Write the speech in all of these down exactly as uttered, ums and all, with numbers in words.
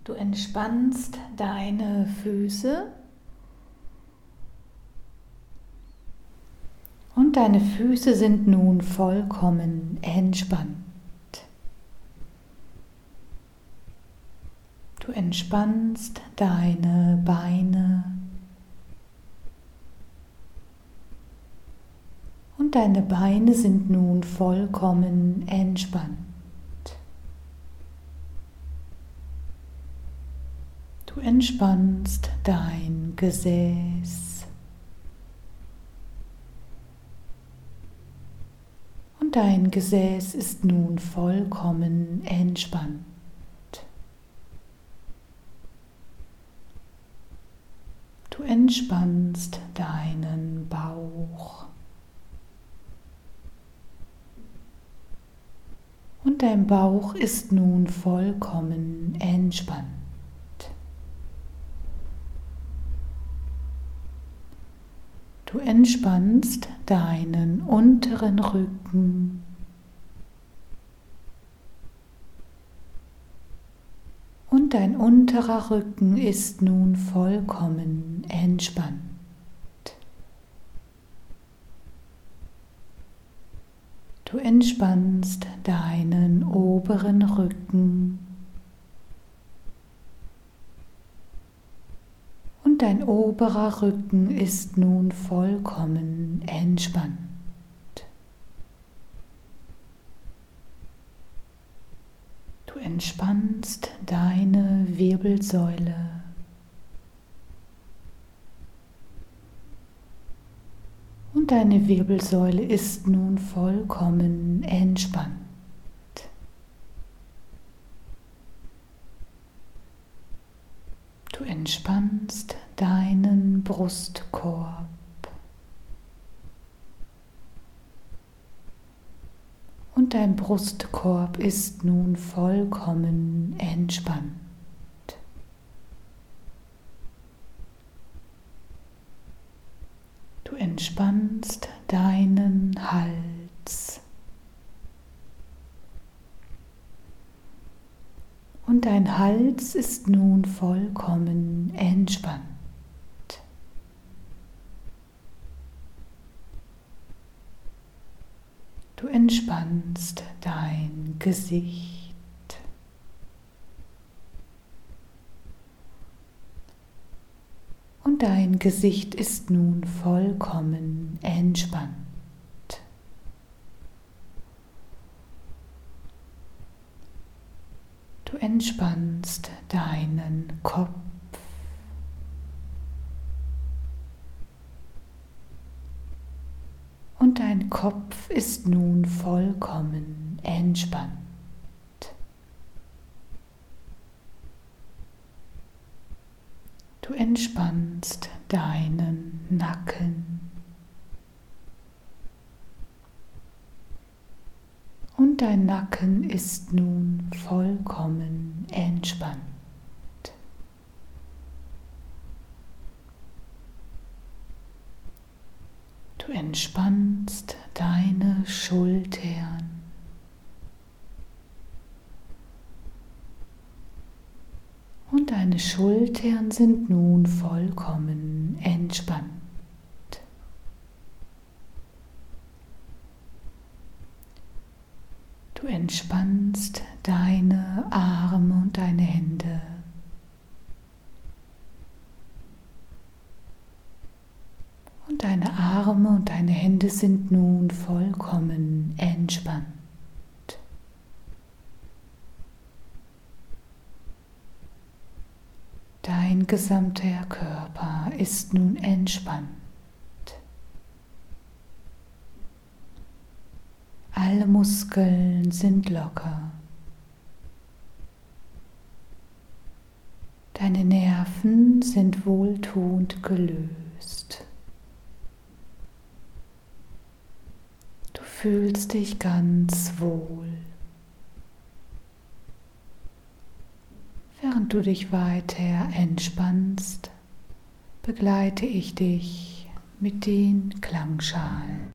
Du entspannst deine Füße und deine Füße sind nun vollkommen entspannt. Du entspannst deine Beine und deine Beine sind nun vollkommen entspannt. Du entspannst dein Gesäß und dein Gesäß ist nun vollkommen entspannt. Du entspannst deinen Bauch und dein Bauch ist nun vollkommen entspannt. Du entspannst deinen unteren Rücken und dein unterer Rücken ist nun vollkommen entspannt. Du entspannst deinen oberen Rücken und dein oberer Rücken ist nun vollkommen entspannt. Du entspannst deine Wirbelsäule und deine Wirbelsäule ist nun vollkommen entspannt. Du entspannst deinen Brustkorb und dein Brustkorb ist nun vollkommen entspannt. Du entspannst deinen Hals und dein Hals ist nun vollkommen entspannt. Du entspannst dein Gesicht und dein Gesicht ist nun vollkommen entspannt. Du entspannst deinen Kopf und dein Kopf ist nun vollkommen entspannt. Du entspannst deinen Nacken und dein Nacken ist nun vollkommen entspannt. Du entspannst deine Schultern und deine Schultern sind nun vollkommen entspannt. Du entspannst deine Arme und deine Hände. Und deine Arme und deine Hände sind nun vollkommen entspannt. Dein gesamter Körper ist nun entspannt. Alle Muskeln sind locker. Deine Nerven sind wohltuend gelöst. Du fühlst dich ganz wohl. Während du dich weiter entspannst, begleite ich dich mit den Klangschalen.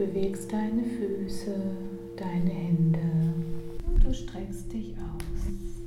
bewegst deine Füße, deine Hände und du streckst dich aus.